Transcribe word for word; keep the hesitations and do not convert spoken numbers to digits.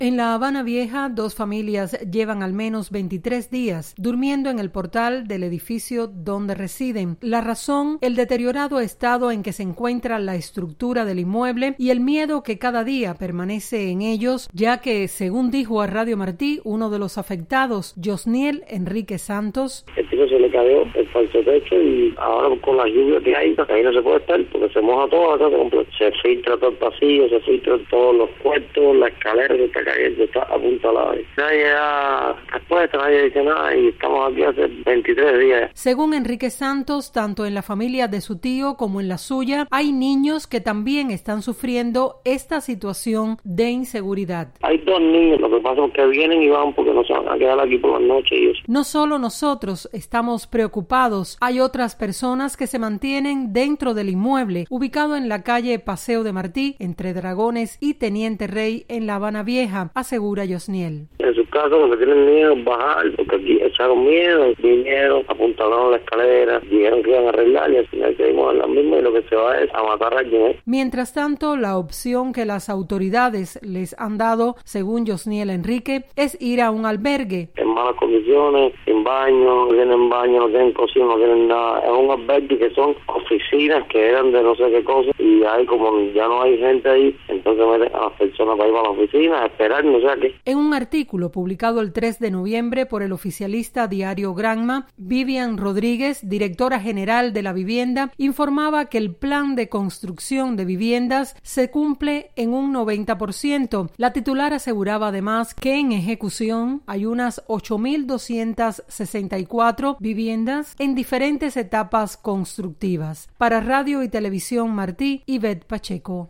En La Habana Vieja, dos familias llevan al menos veintitrés días durmiendo en el portal del edificio donde residen. La razón, el deteriorado estado en que se encuentra la estructura del inmueble y el miedo que cada día permanece en ellos, ya que, según dijo a Radio Martí, uno de los afectados, Josniel Enrique Santos, el piso se le cayó el falso techo y ahora con la lluvia que hay, ahí no se puede estar porque se moja todo, todo se filtra todo el pasillo, se filtran todos los cuartos, la escalera que está cayendo está apuntalada. Nadie da respuesta, nadie dice nada y estamos aquí hace veintitrés días. Según Enrique Santos, tanto en la familia de su tío como en la suya, hay niños que también están sufriendo esta situación de inseguridad. Hay dos niños, lo que pasa es que vienen y van porque no se van a quedar aquí por la noche y eso. No solo nosotros estamos preocupados, hay otras personas que se mantienen dentro del inmueble, ubicado en la calle Paseo de Martí, entre Dragones y Teniente Rey, en La Habana Vieja, asegura Josniel. En su caso, lo que tienen miedo es bajar, porque aquí echaron miedo, vinieron, apuntalaron la escalera, dijeron que iban a arreglar y al final seguimos en la misma y lo que se va es a matar a alguien. Mientras tanto, la opción que las autoridades les han dado, según Josniel Enrique, es ir a un albergue. En malas condiciones, sin baño, no tienen baño, no tienen cocina, no tienen nada. Es un albergue que son oficinas que eran de no sé qué cosa y hay como ya no hay gente ahí, entonces meten a las personas para ir a la oficina a esperar, no sé a qué. En un artículo publicado el tres de noviembre por el oficialista diario Granma, Vivian Rodríguez, directora general de la vivienda, informaba que el plan de construcción de viviendas se cumple en un noventa por ciento. La titular aseguraba además que en ejecución hay unas ocho mil doscientas sesenta y cuatro viviendas en diferentes etapas constructivas. Para Radio y Televisión Martí, Ivette Pacheco.